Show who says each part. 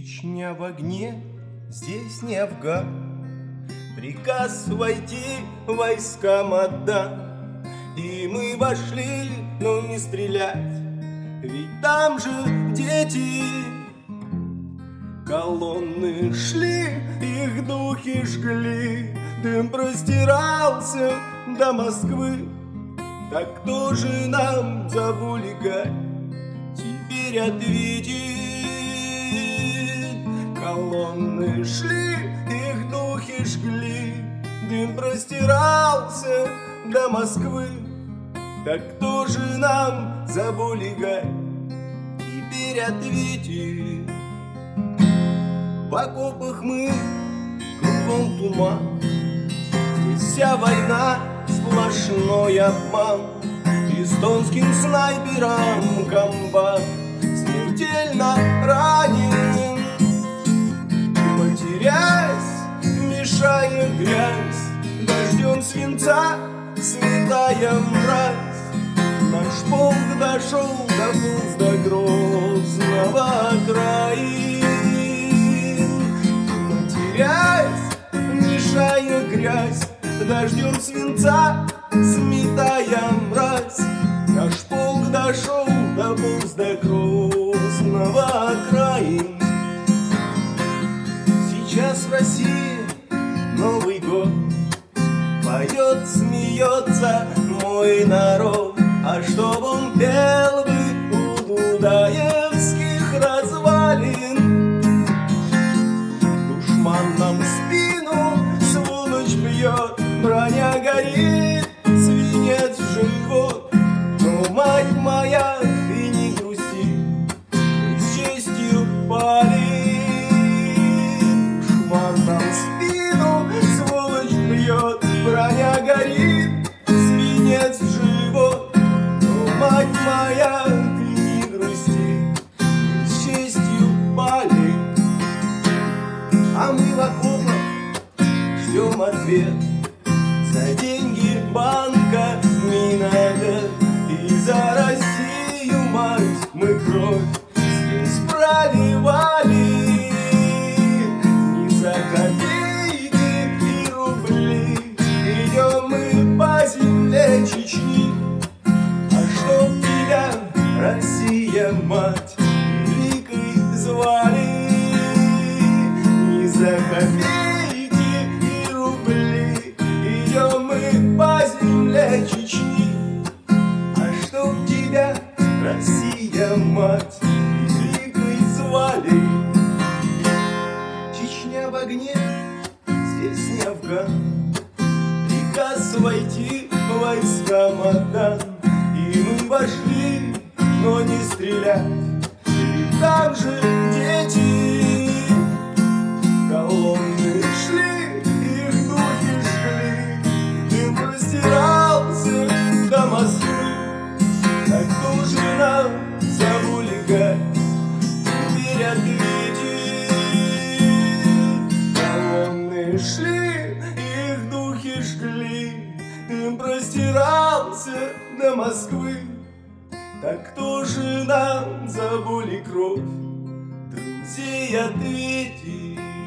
Speaker 1: Чечня в огне, здесь не Афган. Приказ войти войскам отдан. И мы вошли, но не стрелять, ведь там же дети. Колонны шли, их духи жгли, дым простирался до Москвы. Так кто же нам за булигай теперь ответит? Колонны шли, их духи жгли, дым простирался до Москвы. Так кто же нам за булигай теперь ответит? В окопах мы, кругом туман, здесь вся война сплошной обман. Эстонским снайперам комбат смертельно ранен. Матерясь, мешая грязь, дождем свинца сметая мразь, наш полк дошел, дополз до Грозного окраин. Матерясь, мешая грязь, дождем свинца сметая мразь, наш полк дошел, дополз до Грозного окраин. Сейчас в России Новый год, поет, смеется мой народ. А чтоб он пел бы у дудаевских развалин, душман нам в спину сволочь бьет, броня горит, свинец в живот. Но, мать моя, ты не грусти, мы с честью пали. Душман нам в спину сволочь бьет, броня горит, свинец в живот. Но, мать моя, ты не грусти, мы с честью пали. А мы в окопах ждем ответ за деньги банка Минагет. И за Россию, мать, мы кровь здесь проливали. Не за копейки и рубли идем мы по земле Чечни. А чтоб тебя, Россия, мать, великой звали. Не за копейки и рубли идем мы по земле Чечни. А чтоб тебя, Россия, мать, великой звали. Чечня в огне, здесь не Афган. Приказ войти войскам отдан. И мы вошли, но не стрелять, ведь там же дети. Колонны шли, их духи жгли, дым простирался до Москвы. Так кто же нам за булигай теперь ответит? Колонны шли, их духи жгли, дым простирался до Москвы. Так кто же нам за боль и кровь друзей ответит?